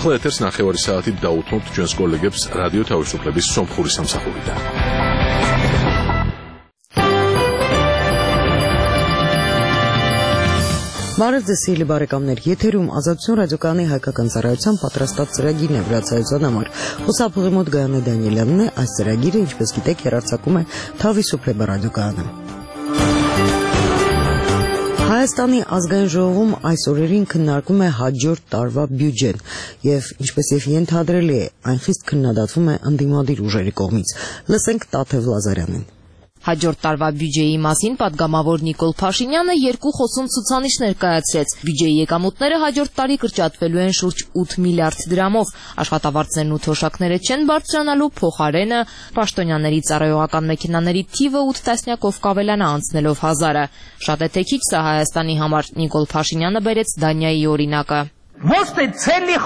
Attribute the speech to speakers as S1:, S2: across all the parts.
S1: ახლა ეთერს 9 საათით დაუთმობთ ჩვენს კოლეგებს რადიო თავისუფლების სომხური სამსახურიდან.
S2: Բարև բարեկամներ, եթերում ազատություն ռադիոկայանի հայկական ծառայության պատրաստած ծրագիրն է վրացայության համար։ Խոսափողի մոտ Գայանե Դանիելյանն է, այս ծրագիրը, ինչպես գիտեք, հեռարձակում է Թավիսուփլեբա ռադիոկայանը։ Հայաստանի ազգային ժողովում այս օրերին քննարկում է հաջորդ տարվա բյուջեն եւ ինչպես եւ ենթադրելի է, այն խիստ քննադատվում է ընդդիմադիր ուժերի կողմից։ Լսենք Տաթև Լազարյանին։
S3: Հաջորդ տարվա բյուջեի մասին պատգամավոր Նիկոլ Փաշինյանը երկու խոսուն ցուցանիշ ներկայացրեց։ Բյուջեի եկամուտները հաջորդ տարի կրճատվելու են շուրջ 8 միլիարդ դրամով։ Աշխատավարձներն ու թոշակները չեն բարձրանալու, փոխարենը պաշտոնյաների ծառայողական մեքենաների թիվը 8 տասնյակով կավելանա անցնելով 1000-ը։ Շատ է թե քիչ սա Հայաստանի համար, Նիկոլ Փաշինյանը բերեց Դանիայի օրինակը։
S4: Ոչ թե ցելի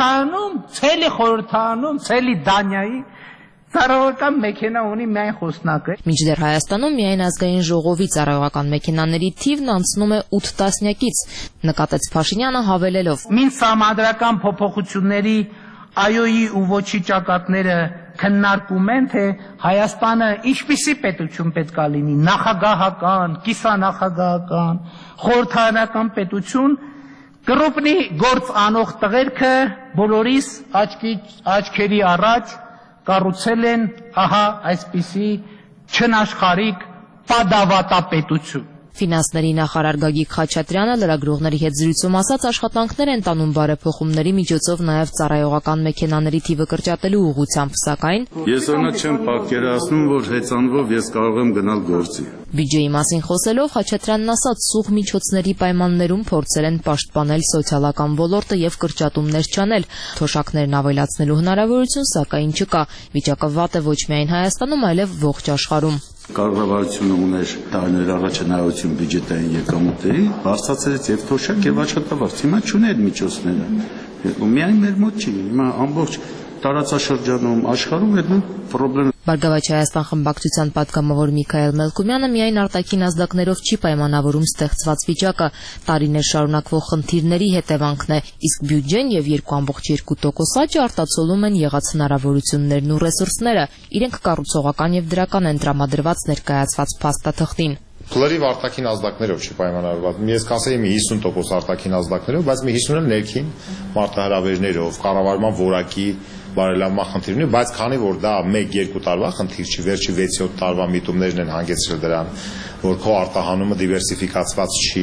S4: խորհրդանում, ցելի Դանիայի Ծառայողական մեքենա ունի միայն խոսնակը։
S3: Մինչդեռ Հայաստանում միայն ազգային ժողովի ծառայողական մեքենաների թիվն անցնում է 8 տասնյակից, նկատեց Փաշինյանը հավելելով.
S4: Մին սահմանադրական փոփոխությունների այոյի ու ոչի ճակատները քննարկում են, թե Հայաստանը ինչպիսի պետություն պետք է լինի, նախագահական, կիսանախագահական, խորհրդարանական պետություն, կռուպնի գործ անող տղերքը բոլորիս աչքերի առաջ կառուցել են ահա այսպիսի չնաշխարհիկ պատավատապետություն։
S3: Ֆինանսների նախարար Գագիկ Խաչատրյանը լրագրողների հետ զրույցում ասաց, աշխատանքներ են տանում բարեփոխումների միջոցով նաև ծառայողական մեքենաների թիվը կրճատելու ուղղությամբ, սակայն
S5: ես օրինակ չեմ պատկերացնում, որ հեծանվով ես կարող եմ գնալ գործի։
S3: Բյուջեի մասին խոսելով Խաչատրյանն ասաց, սուղ միջոցների պայմաններում փորձել են պաշտպանել սոցիալական ոլորտը եւ կրճատումներ չանել, թոշակներն ավելացնելու հնարավորություն սակայն չկա։ Վիճակը վատ է ոչ միայն Հայաստանում, այլև ողջ աշխարհում։
S5: Կառավարությունը ուներ տարիներ առաջ հնարավորություն բյուջետային եկամուտների, բարձրացրեց եւ թոշակ եւ աշխատավարձ։ Հիմա չուներ միջոցները։ Միայն մեր մոտ չի, հիմա ամբողջ տարածաշրջանում աշխարհում այդ խնդիրը։
S3: Բարգավաճ Հայաստան խմբակցության պատգամավոր Միքայել Մելքումյանը միայն արտաքին ազդակներով չի պայմանավորում ստեղծված վիճակը, տարիներ շարունակվող խնդիրների հետևանքն է, իսկ բյուջեն եւ 2.2% աճը արտացոլում են եղած հնարավորություններն ու ռեսուրսները, իրենք կառուցողական եւ դրական են տրամադրված ներկայացված փաստաթղթին։
S6: Լրիվ արտաքին ազդակներով չի պայմանավորված։ Ես կասեի մի 50% արտաքին ազդակներով, բայց մի 50-ը ներքին մարտահրավերներով, կառավարման որակի բարելավման խնդիրներ, բայց քանի որ դա 1-2 տարվա խնդիր չի, վերջի 6-7 տարվա միտումներն են հանգեցրել դրան, որ քո արտահանումը դիվերսիֆիկացված չի,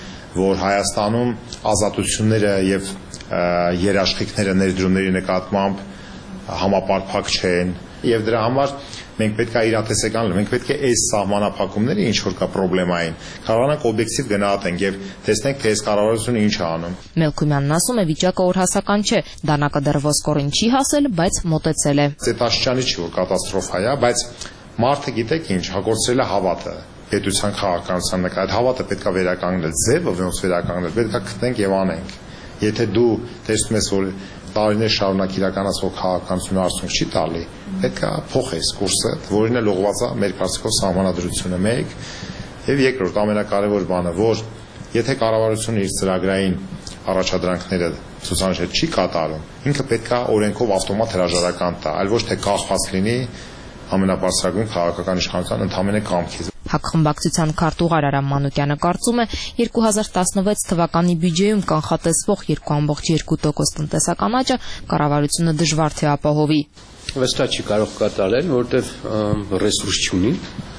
S6: որ Հայաստանում ազատությունները եւ երաշխիքները ներդրումների նկատմամբ համապարփակ չեն եւ դրա համար մենք պետք է իրատեսական լինենք, մենք պետք է այս սահմանափակումները ինչ որ կա պրոբլեմային, կարողանանք օբյեկտիվ գնահատենք եւ տեսնենք, թե այս կառավարությունը ինչ է անում։
S3: Մելքումյանն ասում է, վիճակը օրհասական չէ, դանակը դեռ ոսկորին չի հասել, բայց մոտեցել է։
S6: Ծետաշրջանի չի որ կատաստրոֆա է, բայց մարդը գիտեք ինչ, հագործել է հավատը պետության քաղաքականության նկատմամբ, այդ հավատը պետք է վերականգնել, ձևը ոնց վերականգնել, պետք է գտնենք եւ անենք։ Եթե դու տեսնում ես, որ տարիներ շարունակ իրականացվող քաղաքականությունը արդյունք չի տալի, պետք է փոխես կուրսը, որին էլ ուղղված է մեր կարծիքով սահմանադրությունը 1 եւ երկրորդ ամենակարևոր բանը, որ եթե կառավարությունը իր ծրագրային առաջադրանքները ցուցանիշ չի կատարում, ինքը պետք է օրենքով ավտոմատ հրաժարական տա, այլ ոչ թե կախված լինի ամենաբարձրագույն քաղաքական իշխանության ընդհանրապես կամքից։
S3: Հակխմբակցության քարտուղար Արամ Մանուկյանը կարծում է 2016 թվականի բյուջեում կանխատեսվող 2.2% տնտեսական աճը կառավարությունը դժվար թե ապահովի։
S7: Վստահ չի կարող կատարել, որտեղ ռեսուրս չունի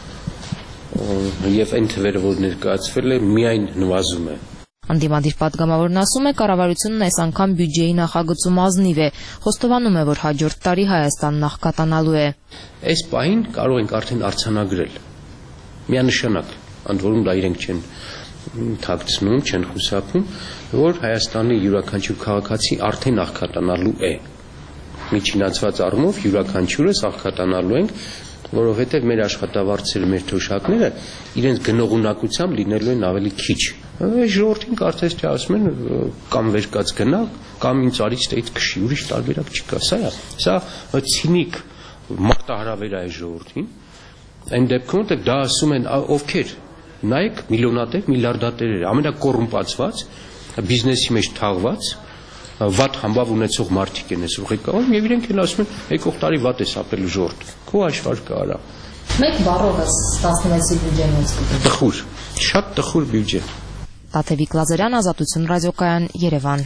S7: եւ այն թվերը, որ ներկայացվել է, միայն նվազում է։
S3: Անդիմադիր պատգամավորն ասում է, կառավարությունն այս անգամ բյուջեի նախագծում ազնիվ է, խոստովանում է, որ հաջորդ տարի Հայաստանն աղքատանալու է։
S7: Այս պահին կարող ենք արդեն արձանագրել միանշանակ, ընդ որում դա իրենք չեն թաքցնում, չեն խուսափում, որ Հայաստանի յուրաքանչյուր քաղաքացի արդեն աղքատանալու է։ Միջինացված առումով յուրաքանչյուրս աղքատանալու ենք, որովհետև մեր աշխատավարձերը, մեր թոշակները իրենց գնողունակությամբ լինելու են ավելի քիչ։ Ժողովրդին կարծես թե ասում են կամ վերկած գնա, կամ ինձ արից դից քշի, ուրիշ տարբերակ չկա։ Սա ցինիկ մարտահրավեր է ժողովրդին։ Այն դեպքում թե դա ասում են ովքեր, նայեք միլիոնատեր, միլիարդատերերը, ամենակոռումպացված, բիզնեսի մեջ թաղված վատ համբավ ունեցող մարդիկ են այս ուղի կողմ եւ իրենք են ասում են եկող տարի վատ է սապել ժորտ քո աշխարհը արա
S3: Մեկ բառով 16-ի բյուջեն ոնց կգտնի
S7: տխուր շատ տխուր բյուջե
S3: Տաթևիկ Լազարյան Ազատություն ռադիոկայան Երևան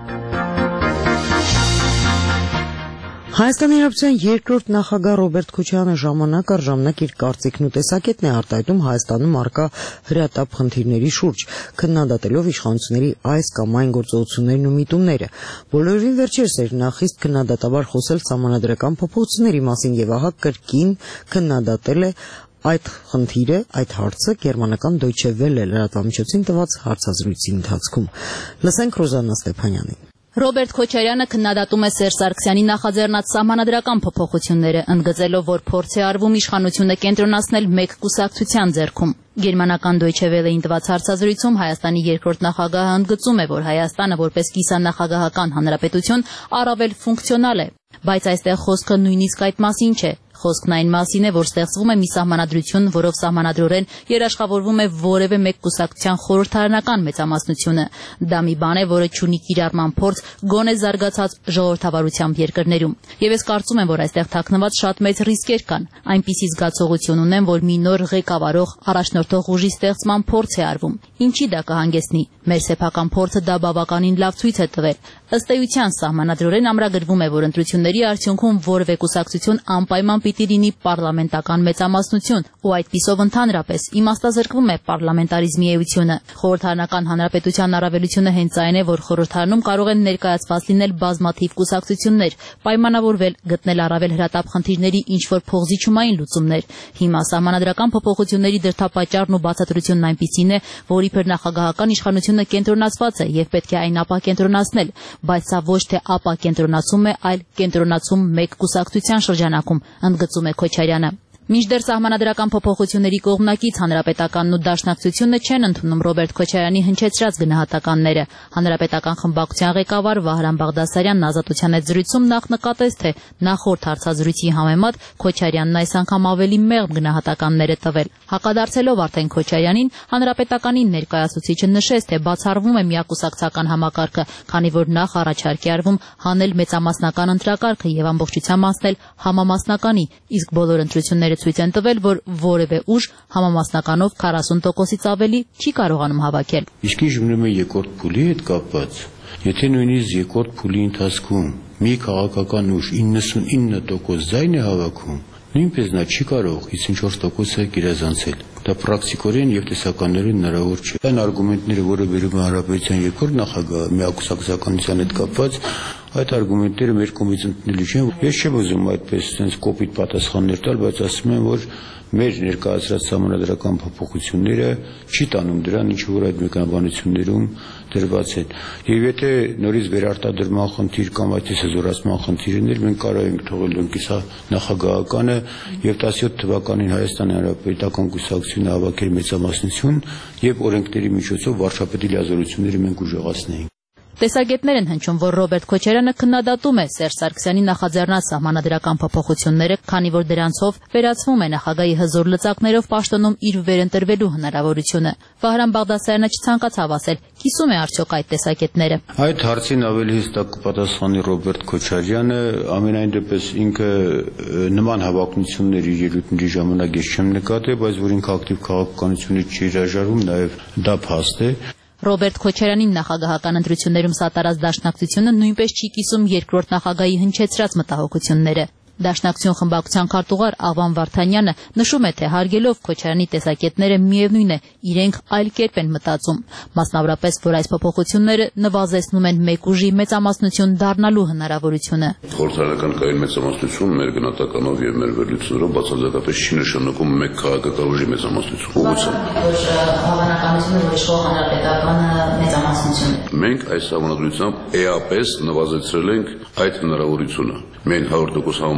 S2: Հայաստանի Հանրապետության երկրորդ նախագահ Ռոբերտ Քոչարյանը ժամանակ առ ժամանակ իր կարծիքն ու տեսակետն է արտահայտում Հայաստանում առկա հրատապ խնդիրների շուրջ, քննադատելով իշխանությունների այս կամ այն գործողություններն ու միտումները։ Բոլորովին վերջերս էր նա խիստ քննադատաբար խոսել սահմանադրական փոփոխությունների մասին եւ ահա կրկին քննադատել է այդ խնդիրը, այդ հարցը գերմանական Deutsche Welle լրատվամիջոցին տված հարցազրույցի ընթացքում։ Լսենք Ռոզաննա Ստեփանյանին։
S8: Ռոբերտ Քոչարյանը քննադատում է Սերժ Սարգսյանի նախաձեռնած սահմանադրական փոփոխությունները, ընդգծելով, որ փորձ է արվում իշխանությունը կենտրոնացնել մեկ կուսակցության ձեռքում։ Գերմանական Deutsche Welle-ին տված հարցազրույցում Հայաստանի երկրորդ նախագահը ընդգծում է, որ Հայաստանը որպես կիսանախագահական հանրապետություն առավել ֆունկցիոնալ է, բայց այստեղ խոսքը նույնիսկ այդ մասին չէ։ Խոսքն այն մասին է, որ ստեղծվում է մի սահմանադրություն, որով սահմանադրորեն երաշխավորվում է որևէ մեկ կուսակցության խորհրդարանական մեծամասնությունը։ Դա մի բան է, որը չունի կիրառման փորձ գոնե զարգացած ժողովրդավարությամբ երկրներում։ Եվ ես կարծում եմ, որ այստեղ թաքնված շատ մեծ ռիսկեր կան։ Այնպիսի զգացողություն ունեմ, որ մի նոր ղեկավարող, առաջնորդող ուժի ստեղծման փորձ է արվում։ Ինչի դա կհանգեցնի։ Մեր սեփական փորձը դա բավականին լավ ցույց է տվել։ Ըստ էության սահմանադրորեն ամրագրվում է, որ ընտրությունների արդյունքում որևէ կուսակցություն անպայման պիտի լինի պարլամենտական մեծամասնություն, ու այդպիսով ընդհանրապես իմաստազրկվում է պարլամենտարիզմի էությունը։ Խորհրդարանական հանրապետության առավելությունը հենց այն է, որ խորհրդարանում կարող են ներկայացված լինել բազմաթիվ կուսակցություններ, պայմանավորվել, գտնել առավել հրատապ խնդիրների ինչ-որ փոխզիջումային լուծումներ։ Հիմա սահմանադրական փոփոխությունների դրդապատճառն ու բացատրությունն այնպիսին է, որ իբր նախագահական իշխանությունը կենտրոնացված է եւ պետք է այն ապակենտրոնացնել, բայց սա ոչ թե ապակենտրոնացում է, այլ կենտրոնացում մեկ կուսակցության շրջանակում, ընդգծում է Քոչարյանը։ Մինչդեռ սահմանադրական փոփոխությունների կողմնակից հանրապետականն ու դաշնակցությունը չեն ընդունում Ռոբերտ Քոչարյանի հնչեցրած գնահատականները։ Հանրապետական խմբակցության ղեկավար Վահրամ Բաղդասարյանն Ազատության հետ զրույցում նախ նկատեց, թե նախորդ հարցազրույցի համեմատ Քոչարյանն այս անգամ ավելի մեղմ գնահատականներ է տվել։ Հակադարձելով արդեն Քոչարյանին, հանրապետականի ներկայացուցիչը նշեց, թե բացառվում է միակուսակցական համակարգը, քանի որ նախ առաջարկ է արվում հանել մեծամասնական ընտրակարգը եւ ամբողջությամբ անցնել համամասնականի, իսկ բոլոր ընտրությունները ցույց են տվել, որ որևէ ուժ համամասնականով 40%-ից ավելի չի կարողանում հավաքել։
S7: Իսկ ինչ մնում է երկրորդ փուլի հետ կապված, եթե նույնիսկ երկրորդ փուլի ընթացքում մի քաղաքական ուժ 99% ձայն է հավաքում, նույնպես նա չի կարող 54%-ը գերազանցել։ Դա պրակտիկորեն եւ տեսականորեն հնարավոր չէ։ Այն արգումենտները, որը վերում է հանրապետության երկրորդ նախագահ միակուսակցականության հետ կապված, այդ արգումենտները մեր կողմից ընդունելի չեն։ Ես չեմ ուզում այդպես sense կոպիտ պատասխաններ տալ, բայց ասում եմ, որ մեր ներկայացրած սահմանադրական փոփոխությունները չի տանում դրան, ինչ որ այդ մեկնաբանություններում դրված են։ Եվ եթե նորից վերարտադրման խնդիր կամ այդպես զորացման խնդիրներ, մենք կարող ենք թողել ընկիսա նախագահականը եւ 17 թվականին Հայաստանի Հանրապետական կուսակցությունը հավաքել մեծամասնություն եւ օրենքների միջոցով վարչապետի լիազորությունները մենք ուժեղացնեինք։
S8: Տեսակետներ են հնչում, որ Ռոբերտ Քոչարյանը քննադատում է Սերժ Սարգսյանի նախաձեռնած սահմանադրական փոփոխությունները, քանի որ դրանցով վերացվում է նախագահի հզոր լծակներով պաշտոնում իր վերընտրվելու հնարավորությունը։ Վահրամ Բաղդասարյանը չցանկացավ ասել, կիսում է արդյոք այդ տեսակետները։
S7: Այդ հարցին ավելի հստակ կպատասխանի Ռոբերտ Քոչարյանը, ամենայն դեպս ինքը նման հավակնությունների ելույթների ժամանակ ես չեմ նկատել, բայց որ ինքը ակտիվ քաղաքականությունից չի հրաժարվում, նաև դա փաստ է։
S8: Ռոբերտ Քոչարյանին նախագահական ընտրություններում սատարած դաշնակցությունը նույնպես չի կիսում երկրորդ նախագահի հնչեցրած մտահոգությունները։ Դաշնակցություն խմբակցության քարտուղար Աղվան Վարդանյանը նշում է, թե հարգելով Քոչարյանի տեսակետները միևնույն է, իրենք այլ կերպ են մտածում, մասնավորապես, որ այս փոփոխությունները նվազեցնում են մեկ ուժի մեծամասնություն դառնալու հնարավորությունը։
S9: Խորհրդարանական կայուն մեծամասնություն մեր գնահատականով եւ մեր վերլուծություններով բացարձակապես չի նշանակում մեկ քաղաքական ուժի մեծամասնություն։
S8: Հավանականությունը, որ իշխող հանրապետականը մեծամասնություն է։
S9: Մենք այս համանդրությամբ էապես նվազեցրել ենք այդ հնարավորությունը։ Մենք 100%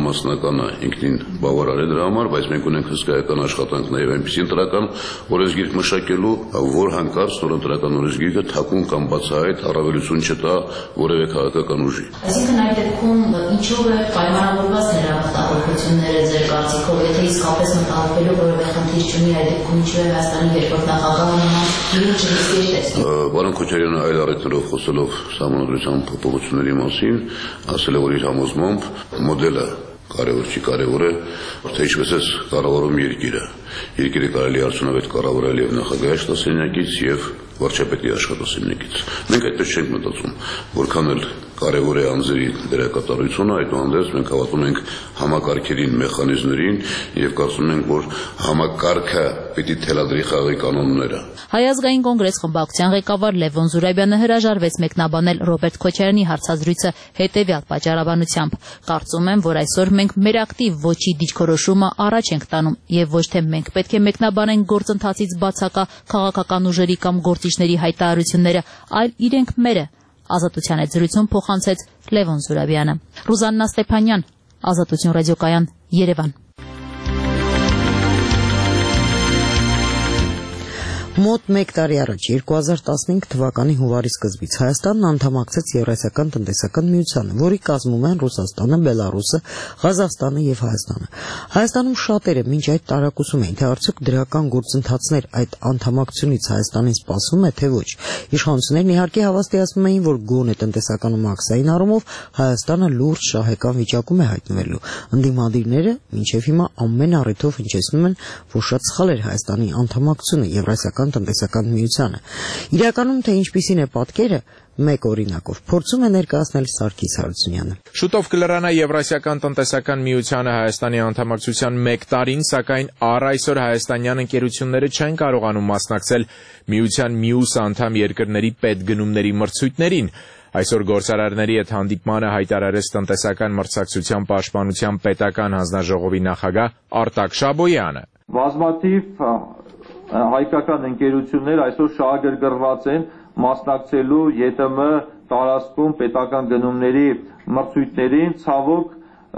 S9: մասնականը ինքնին բավարար է դրա համար, բայց մենք ունենք հսկայական աշխատանք նաև այնպիսի ընտրական օրենսգիրք մշակելու, որ հանկարծ նոր ընտրական օրենսգիրքը թաքուն կամ բացահայտ առավելություն չտա որևէ քաղաքական ուժի։
S8: Այսինքն այդ դեպքում ինչով է պայմանավորված նրա մտահոգությունները ձեր կարծիքով, եթե իսկապես մտահոգվելու որևէ խնդիր չունի, այդ դեպքում ինչու է Հայաստանի երկրորդ նախագահը նման չրիսկի տեսնում։
S9: Պարոն Քոչարյանը այլ առիթներով խոսելով Սահմանադրության փոփոխությունների մասին, ասել է, որ իր համոզմամբ մոդելը կարևոր չի, կարևոր է, թե ինչպես է կառավարում երկիրը։ Երկիրը կարելի արդյունավետ կառավարել եւ նախագահի աշխատասենյակից եւ վարչապետի աշխատասենյակից։ Մենք այդպես չենք մտածում, որքան էլ կարևոր է անձերի դերակատարությունը, այդուհանդերձ մենք հավատում ենք համակարգերին, մեխանիզմներին եւ կարծում ենք, որ համակարգը պիտի թելադրի խաղի կանոնները։
S8: Հայ ազգային կոնգրես խմբակցության ղեկավար Լևոն Զուրաբյանը հրաժարվեց մեկնաբանել Ռոբերտ Քոչարյանի հարցազրույցը հետևյալ պատճառաբանությամբ. կարծում եմ, որ այսօր մենք մեր ակտիվ ոչի դիրքորոշումը առաջ ենք տանում եւ ոչ թե մենք պետք է մեկնաբանենք գործընթացից բացակա քաղաքական ուժերի կամ գործիչների հայտարարությունները, այլ իրենք մերը։ Ազատության այդ զրույցում փոխանցեց Լևոն Զուրաբյանը։ Ռուզաննա Ստեփանյան, Ազատություն ռադիոկայան, Երևան։
S2: Մոտ 1 տարի առաջ 2015 թվականի հունվարի սկզբից Հայաստանն անդամակցեց Եվրասիական տնտեսական միությանը, որի կազմում են Ռուսաստանը, Բելարուսը, Ղազախստանը եւ Հայաստանը։ Հայաստանում շատերը մինչ այդ տարակուսում էին, թե արդյոք դրական գործընթացներ այդ անդամակցությունից Հայաստանին սպասվում է, թե ոչ։ Իշխանություններն իհարկե հավաստիացնում էին, որ գոնե տնտեսական ու մաքսային առումով Հայաստանը լուրջ շահեկան վիճակում է հայտնվելու։ Ընդդիմադիրները մինչև հիմա ամեն առիթով հնչեցնում են, որ շատ սխալ էր Հայաստանի անդամակցությունը Եվրասիական տնտեսական միությանը։ Իրականում թե ինչպիսին է պատկերը, մեկ օրինակով փորձում է ներկայացնել Սարգիս Հարությունյանը։
S10: Շուտով կլրանա Եվրասիական տնտեսական միությանը Հայաստանի անդամակցության 1 տարին, սակայն առ այսօր հայաստանյան ընկերությունները չեն կարողանում մասնակցել միության մյուս անդամ երկրների պետգնումների մրցույթներին։ Այսօր գործարարների հետ հանդիպմանը հայտարարեց տնտեսական մրցակցության պաշտպանության պետական հանձնաժողովի նախագահ Արտակ Շաբոյանը։
S11: Բազմաթիվ հայկական ընկերություններ այսօր շահագրգռված են մասնակցելու ԵՏՄ տարածքում պետական գնումների մրցույթներին, ցավոք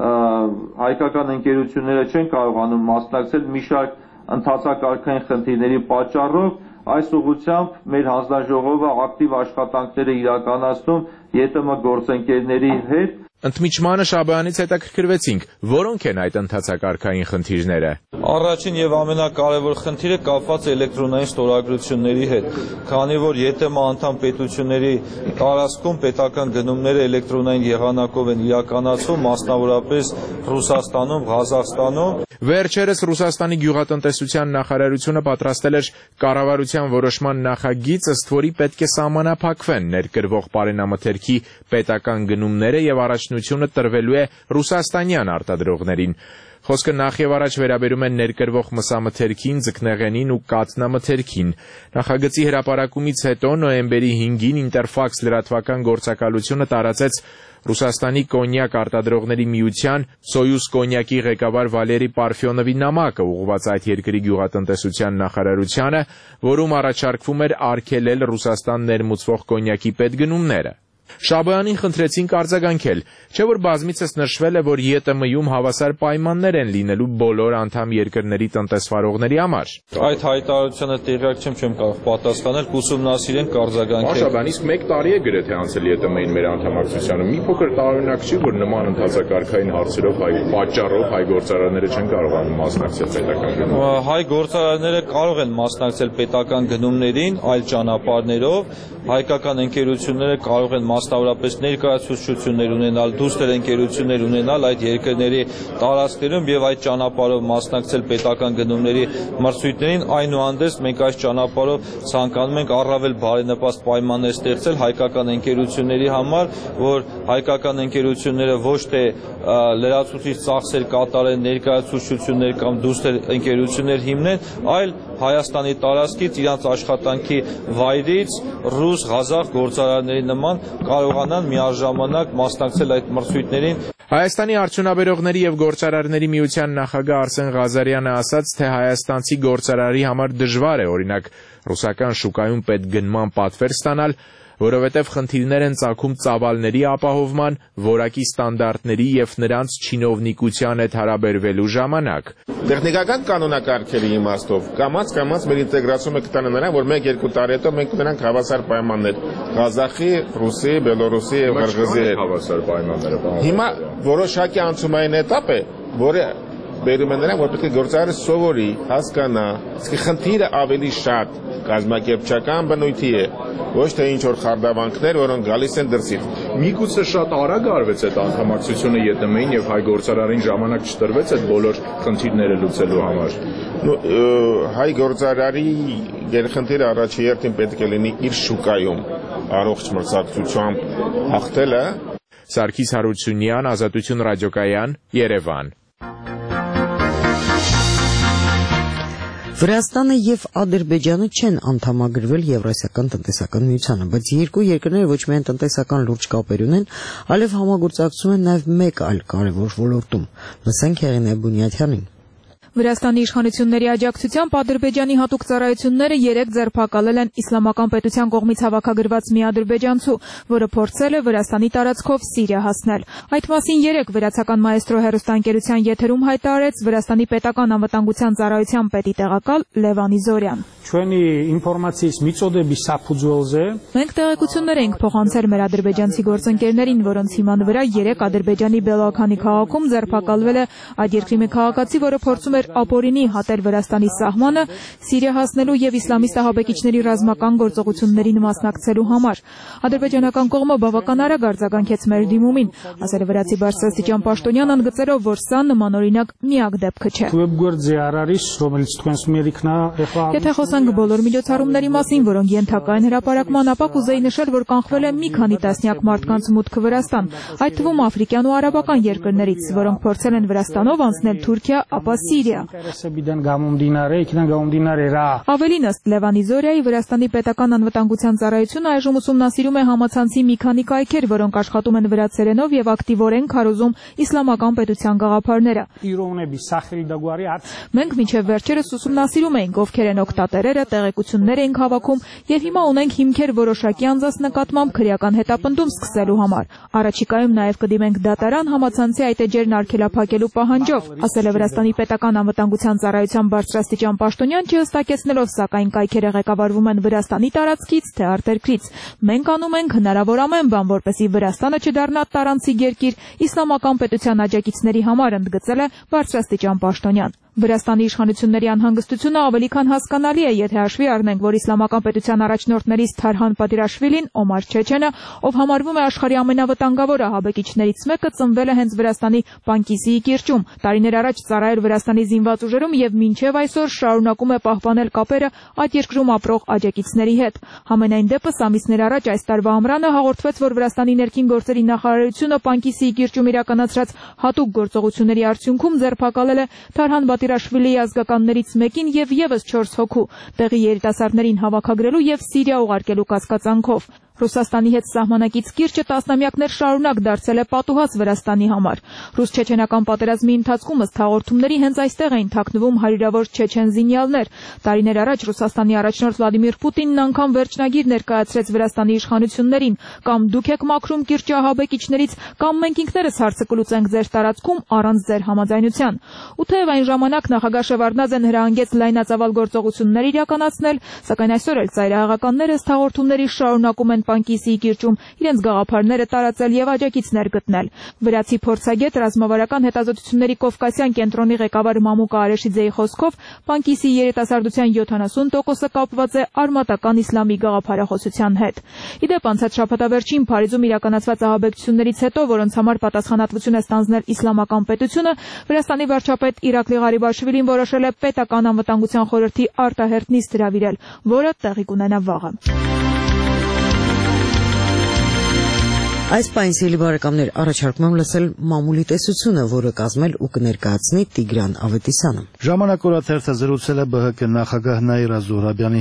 S11: հայկական ընկերությունները չեն կարողանում մասնակցել մի շարք ընթացակարգային խնդիրների պատճառով։ Այս ուղղությամբ մեր հանձնաժողովը ակտիվ աշխատանքներ է իրականացնում ԵՏՄ գործընկերների հետ։
S10: Ընդմիջմանը Շաբոյանից հետաքրքրվեցինք, որոնք են այդ ընթացակարգային խնդիրները։
S11: Առաջին եւ ամենակարևոր խնդիրը կապված է էլեկտրոնային ստորագրությունների հետ, քանի որ ԵՏՄ անդամ պետությունների տարածքում պետական գնումները էլեկտրոնային եղանակով են իրականացվում, մասնավորապես Ռուսաստանում, Ղազախստանում։
S10: Վերջերս Ռուսաստանի գյուղատնտեսության նախարարությունը պատրաստել էր կառավարության որոշման նախագիծ, ըստ որի պետք է սահմանափակվեն ներկրվող պարենամթերքի պետական գնումները եւ առաջնությունը տրվելու է ռուսաստանյան արտադրողներին։ Խոսքը նախ եւ առաջ վերաբերում է ներկրվող մսամթերքին, ձկնեղենին ու կաթնամթերքին։ Նախագծի հրապարակումից հետո նոյեմբերի 5-ին Ինտերֆաքս լրատվական գործակալությունը տարածեց Ռուսաստանի կոնյակ արտադրողների միության Սոյուզ կոնյակի ղեկավար Վալերի Պարֆյոնովի նամակը, ուղղված այդ երկրի գյուղատնտեսության նախարարությանը, որում առաջարկվում էր արգելել Ռուսաստան ներմուծվող կոնյակի պետգնումները։ Շաբոյանին խնդրեցինք արձագանքել, չէ՞ որ բազմիցս նշվել է, որ ԵՏՄ-ում հավասար պայմաններ են լինելու բոլոր անդամ երկրների տնտեսվարողների համար։
S11: Այդ հայտարարությանը տեղյակ չեմ կարող պատասխանել, կուսումնասիրենք, կարձագանքենք։
S10: Շաբոյան, իսկ 1 տարի է գրեթե անցել ԵՏՄ-ին մեր անդամակցությանը։ Մի փոքր տարօրինակ չի, որ նման ընթացակարգային հարցերով պատճառով հայ գործարարները չեն կարողանում մասնակցել պետական գնումներին։
S11: Հայ գործարարները կարող են մասնակցել պետական գնումներին այլ ճանապարհներով, հայկական ընկերությունները կարող են մասնավորապես ներկայացուցչություններ ունենալ, դուստր ընկերություններ ունենալ այդ երկրների տարածքներում եւ այդ ճանապարհով մասնակցել պետական գնումների մրցույթներին, այնուհանդերձ մենք այս ճանապարհով ցանկանում ենք առավել բարենպաստ պայմաններ ստեղծել հայկական ընկերությունների համար, որ հայկական ընկերությունները ոչ թե լրացուցիչ ծախսեր կատարեն, ներկայացուցչություններ կամ դուստր ընկերություններ հիմնեն, այլ Հայաստանի տարածքից իրանց աշխատանքի վայրից ռուս, ղազախ գործարարների նման կարողանան միաժամանակ մասնակցել այդ մրցույթներին։
S10: Հայաստանի արդյունաբերողների եւ գործարարների միության նախագահ Արսեն Ղազարյանը ասաց, թե հայաստանցի գործարարի համար դժվար է օրինակ ռուսական շուկայում պետգնման պատվեր ստանալ, որովհետև խնդիրներ են ծագում ծավալների ապահովման, որակի ստանդարտների եւ նրանց չինովնիկության հետ հարաբերվելու ժամանակ։
S12: Տեխնիկական կանոնակարգերի իմաստով կամաց մեր ինտեգրացումը կտանը նրան, որ 1-2 տարի հետո մենք ունենանք հավասար պայմաններ Ղազախի, Ռուսի, Բելորուսի եւ Ղրղզի հետ հավասար պայմանները։ Հիմա որոշակի անցումային էտապ է, որը բերում է նրան, որ պետք է գործարարը սովորի, հասկանա, իսկ խնդիրը ավելի շատ կազմակերպչական բնույթի է, ոչ թե ինչ որ խարդավանքներ, որոնք գալիս են դրսից։
S1: Միգուցե շատ արագ արվեց այդ անդամակցությունը ԵՏՄ-ին եւ հայ գործարարին ժամանակ չտրվեց այդ բոլոր խնդիրները լուծելու համար։
S12: Հայ գործարարի գերխնդիրը առաջերտին պետք է լինի իր շուկայում առողջ մրցակցությամբ հաղթելը։
S10: Սարգիս Հարությունյան, Ազատություն ռադիոկայան, Երևան։
S2: Վրաստանը եւ Ադրբեջանը չեն անդամագրվել Եվրասիական տնտեսական միությանը, բայց երկու երկրները ոչ միայն տնտեսական լուրջ կապեր ունեն, այլև համագործակցում են նաեւ մեկ այլ կարևոր ոլորտում։ Լսենք Հեղինե Բունյաթյանին։
S13: Վրաստանի իշխանությունների աջակցությամբ Ադրբեջանի հատուկ ծառայությունները 3 ձերբակալել են իսլամական պետության կողմից հավաքագրված մի ադրբեջանցու, որը փորձել է Վրաստանի տարածքով Սիրիա հասնել։ Այդ մասին 3 վրացական մայեստրո հեռուստաընկերության եթերում հայտարարեց Վրաստանի պետական անվտանգության ծառայության պետի տեղակալ Լևան Իզորյան։ Մենք տեղեկություններ ենք փոխանցել մեր ադրբեջանցի գործընկերներին, որոնց հիման վրա 3 Ադրբեջանի Բելոքանի քաղաքում ձերբակալվել է այդ երկրի մի քաղաքացի, որը փորձում էր ապօրինի հատել Վրաստանի սահմանը Սիրիա հասնելու եւ իսլամիստ ահաբեկիչների ռազմական գործողություններին մասնակցելու համար։ Ադրբեջանական կողմը բավական արագ արձագանքեց մեր դիմումին, ասել է վրացի բարձրաստիճան պաշտոնյան, ընդգծելով, որ սա նմանօրինակ միակ դեպքը չէ։ Եթե խոսենք բոլոր միջոցառումների մասին, որոնք ենթակա են հրապարակման, ապա կուզեի նշել, որ կանխվել է մի քանի տասնյակ մարդկանց մուտքը Վրաստան, այդ թվում աֆրիկյան ու արաբական երկրներից, որոնք փորձել են Վրաստանով անցնել Թուրքիա, ապա Սիրիա։ Ավելին, ըստ Լևան Իզորյայի, Վրաստանի պետական անվտանգության ծառայությունը այժմ ուսումնասիրում է համացանցի մի քանի կայքեր, որոնք աշխատում են վրացերենով եւ ակտիվորեն քարոզում իսլամական պետության գաղափարները։ Մենք մինչև վերջերս ուսումնասիրում էինք, ովքեր են օգտատերերը, տեղեկություններ էինք հավաքում եւ հիմա ունենք հիմքեր որոշակի անձանց նկատմամբ քրեական հետապնդում սկսելու համար։ Առաջիկայում նաեւ կդիմենք դատարան համացանցի այդ էջերն արգելափակելու պահանջով, ասել է Վրաստանի պետական անվտանգության ծառայության բարձրաստիճան պաշտոնյան, չհստակեցնելով, սակայն կայքերը ղեկավարվում են Վրաստանի տարածքից թե արտերկրից։ Մենք անում ենք հնարավոր ամեն բան, որպեսզի Վրաստանը չդառնա տարանցիկ երկիր իսլամական պետության աջակիցների համար, ընդգծել է բարձրաստիճան պաշտոնյան։ Վրաստանի իշխանությունների անհանգստությունը ավելի քան հասկանալի է, եթե հաշվի առնենք, որ իսլամական պետության առաջնորդներից Թարհան Պատիրաշվիլին, Օմար Չեչենը, ով համարվում է աշխարհի ամենավտանգավոր ահաբեկիչներից մեկը, ծնվել է հենց Վրաստանի Պանկիսիի կիրճում։ Տարիներ առաջ ծառայել Վրաստանի զինված ուժերում եւ մինչեւ այսօր շարունակում է պահպանել կապերը այդ երկրում ապրող աջակիցների հետ։ Համենայն դեպս ամիսներ առաջ այս տարվա ամռանը հաղորդվեց, որ Վրաստանի ներքին գործերի նախարարությունը Պանկիսիի կիրճում իրականացրած հատուկ գործողությունների արդյունքում ձերբակալել է Թարհան Պատիրաշվիլիի ազգականներից մեկին եւ եւս 4 հոգու, տեղի երիտասարդներին հավաքագրելու եւ Սիրիա ուղարկելու կասկածանքով։ Ռուսաստանի հետ սահմանակից կիրճը տասնամյակներ շարունակ դարձել է պատուհաս Վրաստանի համար։ Ռուս-չեչենական պատերազմի ընթացքում ըստ հաղորդումների հենց այստեղ էին թաքնվում հարյուրավոր չեչեն զինյալներ։ Տարիներ առաջ Ռուսաստանի առաջնորդ Վլադիմիր Պուտինն անգամ վերջնագիր ներկայացրեց Վրաստանի իշխանություններին. կամ դուք եք մաքրում կիրճի ահաբեկիչներից, կամ մենք ինքներս հարցը կլուծենք ձեր տարածքում առանց ձեր համաձայնության։ Ու թեև այն ժամանակ նախագահ Շևարդնաձեն հրահանգեց լայնածավալ գործողություններ իրականացնել, սակայն այսօր էլ ծայրահեղականները ըստ հաղորդումների շարունակում են Պանկիսիի կիրճում իրենց գաղափարները տարածել եւ աջակիցներ գտնել։ Վրացի փորձագետ ռազմավարական հետազոտությունների Կովկասյան կենտրոնի ղեկավար Մամուկա Արեշիձեի խոսքով Պանկիսիի երիտասարդության 70%-ը կապված է արմատական իսլամի գաղափարախոսության հետ։ Իդեպ անցած շաբաթավերջին Փարիզում իրականացված ահաբեկչություններից հետո, որոնց համար պատասխանատվություն է ստանձնել իսլամական պետությունը, Վրաստանի վարչապետ Իրակլի Ղարիբաշվիլին որոշել է պետական անվտանգության խորհրդի արտահերթ նիստ հրավիրել, որը տեղի կունենա վաղը։
S2: Այս պահին սիրելի բարեկամներ, առաջարկում եմ լսել մամուլի տեսությունը, որը կազմել ու կներկայացնի Տիգրան Ավետիսյանը։
S14: Ժամանակ օրաթերթը զրուցել է ԲՀԿ նախագահ Նաիրա Զոհրաբյանի հետ։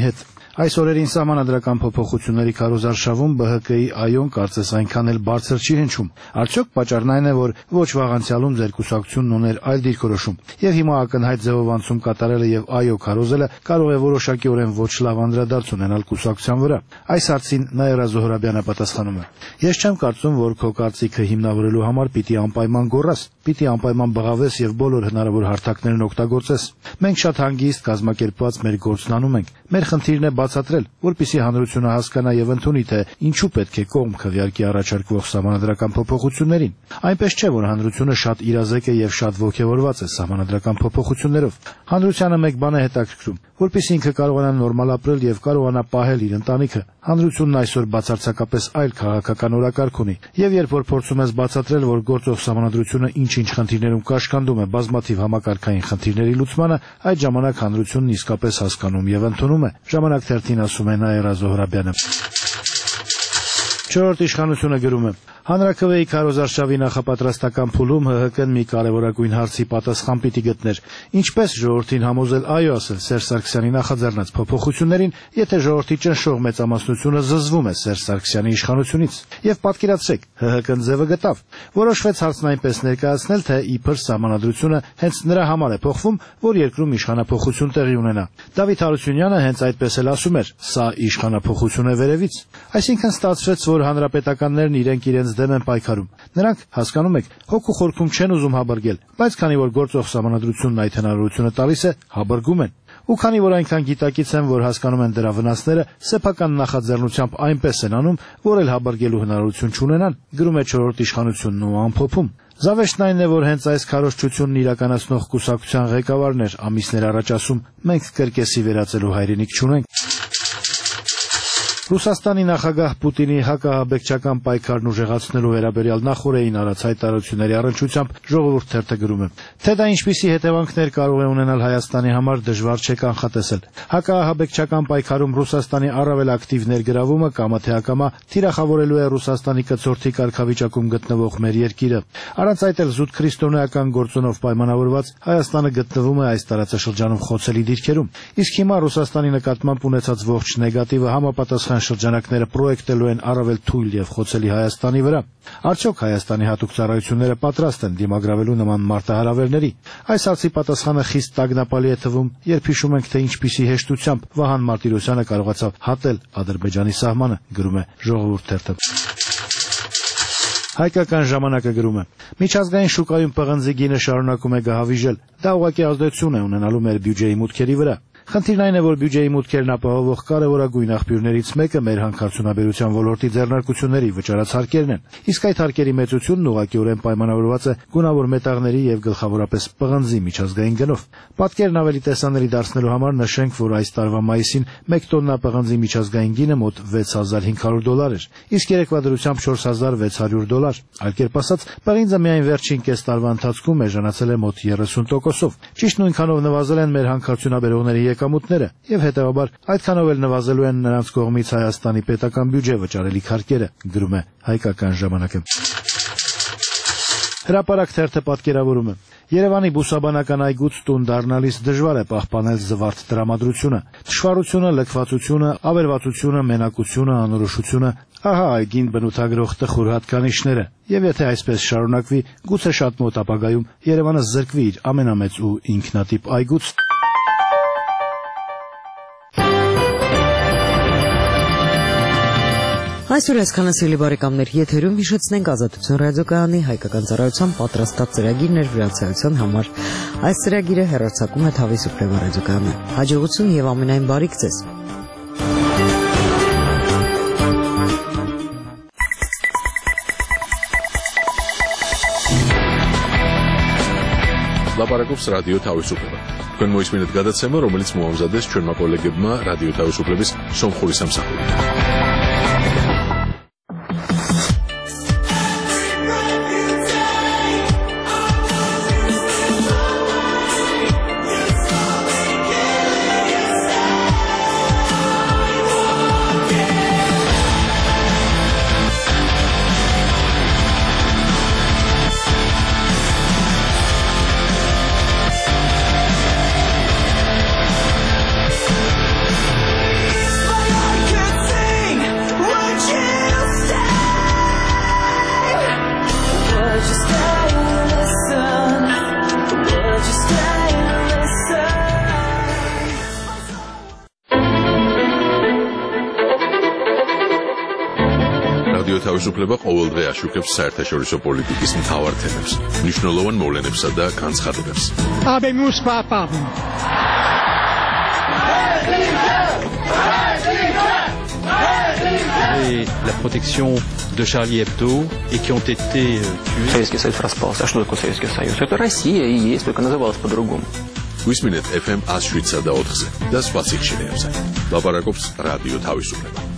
S14: Այս օրերին սահմանադրական փոփոխությունների քարոզարշավում ԲՀԿ-ի այոն կարծես այնքան էլ բարձր չի հնչում։ Արդյոք պատճառն այն է, որ ոչ վաղ անցյալում ձեր կուսակցությունն ուներ այլ դիրքորոշում, եւ հիմա ակնհայտ ձևով անցում կատարելը եւ այո քարոզելը կարող է որոշակիորեն ոչ լավ անդրադարձ ունենալ կուսակցության վրա։ Այս հարցին Նաիրա Զոհրաբյանը պատասխանում է. Ես չեմ կարծում, որ քո կարծիքը հիմնավորելու համար պիտի անպայման գոռաս, պիտի անպայման բղավես եւ բոլոր հնարավոր հարթակներն օգտագործես։ Մենք շատ հանգիստ կազմակերպված մեր գործն անում ենք։ Մեր խնդիրն է բացատրել, որպեսզի հանրությունը հասկանա եւ ընդունի, թե ինչու պետք է կողմ քվեարկի առաջարկվող սահմանադրական փոփոխություններին։ Այնպես չէ, որ հանրությունը շատ իրազեկ է եւ շատ ոգևորված է սահմանադրական փոփոխություններով։ Հանրությանը մեկ բան է հետաքրքրում, որպեսզի ինքը կարողանա նորմալ ապրել եւ կարողանա պահել իր ընտանիքը։ Հանրությունն այսօր բացարձակապես այլ քաղաքական օրակարգ ունի, եւ երբ որ փորձում ես բացատրել, որ գործող սահմանադրությունը ինչ-ինչ խնդիրներում կաշկանդում է բազմաթիվ համակարգային խնդիրների լուծմանը, այդ ժամանակ հանրությունն իսկապես հասկանում եւ ընդունում է։ Ժամանակ թերթին ասում է Նաիրա Զոհրաբյանը։ Չորրորդ իշխանությունը գրում է. Հանրաքվեի քարոզարշավի նախապատրաստական փուլում ՀՀԿ-ն մի կարևորագույն հարցի պատասխան պիտի գտներ. ինչպես ժողովրդին համոզել այո ասել Սերժ Սարգսյանի նախաձեռնած փոփոխություններին, եթե ժողովրդի ճնշող մեծամասնությունը զզվում է Սերժ Սարգսյանի իշխանությունից։ Եվ պատկերացրեք, ՀՀԿ-ն ձևը գտավ։ Որոշվեց հարցն այնպես ներկայացնել, թե իբր սահմանադրությունը հենց նրա համար է փոխվում, որ երկրում իշխանափոխություն տեղի ունենա։ Դավիթ Հարությունյանը հենց այդպես էլ ասում էր. սա իշխանափոխություն է վերևից։ Այսինքն ստացվեց, որ հանրապետականներն իրենց դեմ են պայքարում։ Նրանք, հասկանում եք, հոգու խորքում չեն ուզում հաբրգել, բայց քանի որ գործող սահմանադրությունն այդ հնարավորությունը տալիս է, հաբրգում են։ Ու քանի որ այնքան գիտակից են, որ հասկանում են դրա վնասները, սեփական նախաձեռնությամբ այնպես են անում, որ էլ հաբրգելու հնարավորություն չունենան, գրում է չորրորդ իշխանությունն ու ամփոփում։ Զավեշտն այն է, որ հենց այս քարոզչությունն իրականացնող կուսակցության ղեկավարն էր ամիսներ առաջ ասում. մենք կրկեսի վերածելու հայրենիք չունենք։ Ռուսաստանի նախագահ Պուտինի հակահաբեկչական պայքարն ուժեղացնելու վերաբերյալ նախորդին արած հայտարարությունների առնչությամբ Ժողովուրդ թերթը գրում է. թե դա ինչպիսի հետևանքներ կարող է ունենալ Հայաստանի համար դժվար չէ կանխատեսել։ Հակահաբեկչական պայքարում Ռուսաստանի առավել ակտիվ ներգրավումը կամա թե ակամա թիրախավորելու է Ռուսաստանի կցորդի կարգավիճակում գտնվող մեր երկիրը։ Առանց այդ էլ զուտ քրիստոնեական գործոնով պայմանավորված Հայաստանը գտնվում է այս տարածաշրջանում խոցելի դիրքերում։ Իսկ հիմա Ռուսաստանի նկատմամբ ունեցած ողջ նեգատիվը համապատասխան շրջանակները պրոյեկտելու են առավել թույլ եւ խոցելի Հայաստանի վրա։ Արդյոք Հայաստանի հատուկ ծառայությունները պատրաստ են դիմագրավելու նման մարտահրավերների։ Այս հարցի պատասխանը խիստ տագնապալի է թվում, երբ հիշում ենք, թե ինչպիսի հեշտությամբ Վահան Մարտիրոսյանը կարողացավ հատել Ադրբեջանի սահմանը, գրում է Ժողովուրդ թերթը։ Հայկական ժամանակը գրում է. միջազգային շուկայում պղնձի գինը շարունակում է գահավիժել։ Դա ուղղակի ազդեցություն է ունենալու մեր բյուջեի մուտքերի վրա։ Խնդիրն այն է, որ բյուջեի մուտքերն ապահովող կարևորագույն աղբյուրներից մեկը մեր հանքարդյունաբերության ոլորտի ձեռնարկությունների վճարած հարկերն են։ Իսկ այդ հարկերի մեծությունն ուղղակիորեն պայմանավորված է գունավոր մետաղների եւ գլխավորապես պղնձի միջազգային գնով։ Պատկերն ավելի տեսանելի դարձնելու համար նշենք, որ այս տարվա մայիսին 1 տոննա պղնձի միջազգային գինը մոտ $6500 էր, իսկ երեկվա դրությամբ $4600։ Այլ կերպ ասած, պղինձը միայն վերջին կես տարվա ընթացքում էժանացել է մոտ 30%-ով։ Ճիշտ նույնքանով նվազել են մեր հանքարդյունաբերողների եկամուտները եւ հետեւաբար այդքանով էլ նվազելու են նրանց կողմից Հայաստանի պետական բյուջե վճարելիք հարկերը, գրում է Հայկական ժամանակը։ Հրապարակ թերթը պատկերավորում է. Երևանի բուսաբանական այգուց տուն դառնալիս դժվար է պահպանել զվարթ տրամադրությունը, թշվառությունը, լքվածությունը, ավերվածությունը, մենակությունը, անորոշությունը, ահա այգին բնութագրող տխուր հատկանիշները։ Եվ եթե այսպես շարունակվի, գուցե շատ մոտ ապագայում Երևանը զրկվի իր ամենամեծ ու ինքնատիպ այգուց։
S2: Այսօր այսքանը սիրելի բարեկամներ, եթերում հիշեցնենք Ազատություն ռադիոկայանի հայկական ծառայության պատրաստած ծրագիրներ վրացայության համար։ Այս ծրագիրը հեռարձակում է Թավի Սուպրեմա ռադիոկայանը։ Հաջողություն եւ ամենայն բարիք ձեզ։
S1: Լապարակობს ռադիո Թավի Սուպրեմա։ Քան մոյս մինուտ գադացեմը, რომელიც մոհամզադես չորմա կոլեգებმა ռադիո Թավի Սուպրեմის სომხური სამსახური։
S15: რადიო თავისუფლება ყოველდღე აშუქებს საერთაშორისო პოლიტიკის მთავარ თემებს, მნიშვნელოვან მოვლენებსა და განცხადებებს.
S16: La protection de Charlie Hebdo et qui ont été tués. Советский Союз распался. А что такое Советский Союз? Это Россия и есть, только называлась по-другому.
S15: Висმინეთ FM 107 და 4-ზე და სხვა სიხშირეებზე. ლაპარაკობს რადიო თავისუფლება.